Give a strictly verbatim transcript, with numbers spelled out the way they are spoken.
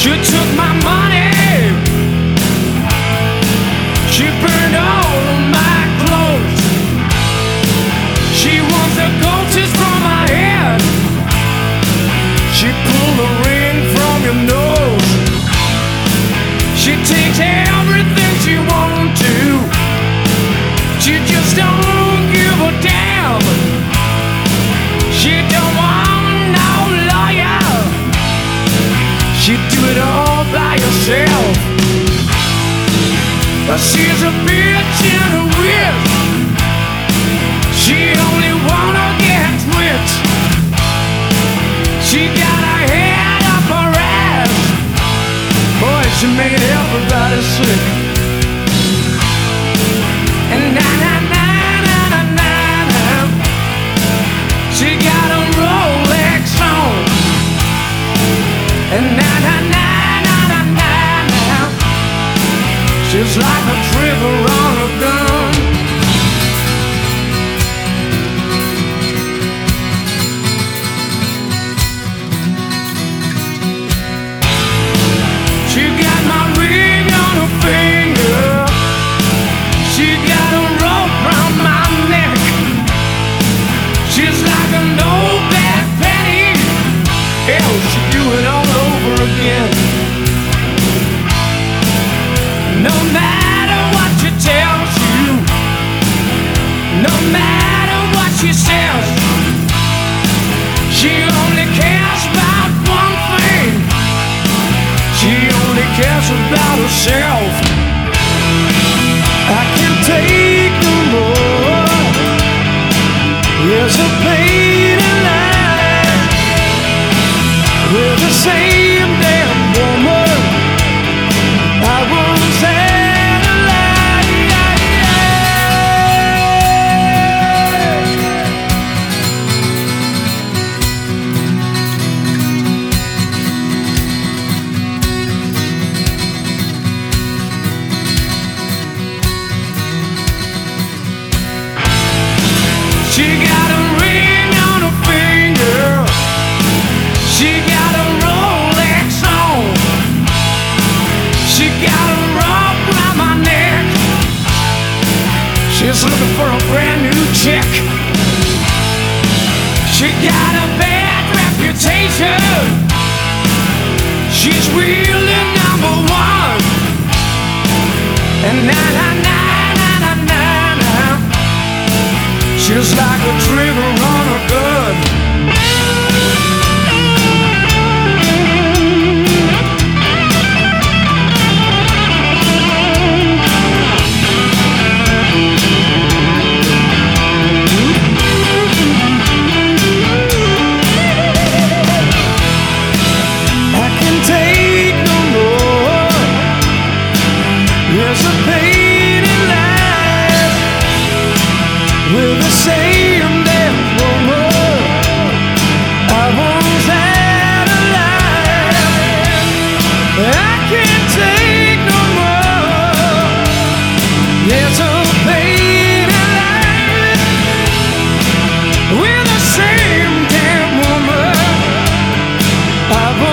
She took my money. She burned all of my clothes. She wants the goatee from my head. She pulled the ring from your nose. She takes everything she wants to. She just don't give a damn. She don't want no lawyer. She do it all by herself. She's a bitch in a whip. She only wanna get rich. She got her head up her ass. Boy, she made everybody sick. And na na na na na na na. She got a Rolex on. And na na na na na na na. She's like a trigger on a gun. She got my ring on her finger. She got a rope round my neck. She's like an old bad penny. Hell, she do it all over again. No matter what she tells you, no matter what she says, she only cares about one thing. She only cares about herself. I can't take no more. There's a pain in life with the same damn woman. I once had a lie. She got a ring on her finger. She got a Rolex on. She got a rope around my neck. She's looking for a brand new chick. She got a bad reputation. She's really number one. And na na na na na na na. She's like a trigger on a gun. There's a pain in life with the same damn woman. I once had a life. I can't take no more. There's a pain in life with the same damn woman. I